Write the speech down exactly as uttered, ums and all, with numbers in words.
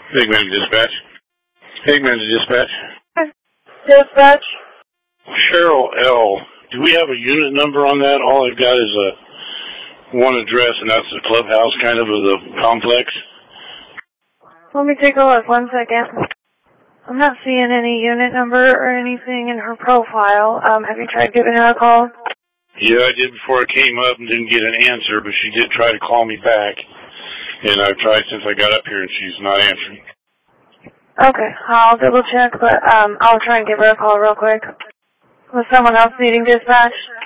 Higman Dispatch. Higman Dispatch. Dispatch. Cheryl L. Do we have a unit number on that? All I've got is a one address, and that's the clubhouse kind of of the complex. Let me take a look. One second. I'm not seeing any unit number or anything in her profile. Um, have you tried giving her a call? Yeah, I did before I came up and didn't get an answer, but she did try to call me back. And I've tried since I got up here, and she's not answering. Okay, I'll double check, but um, I'll try and give her a call real quick. Was someone else needing dispatch?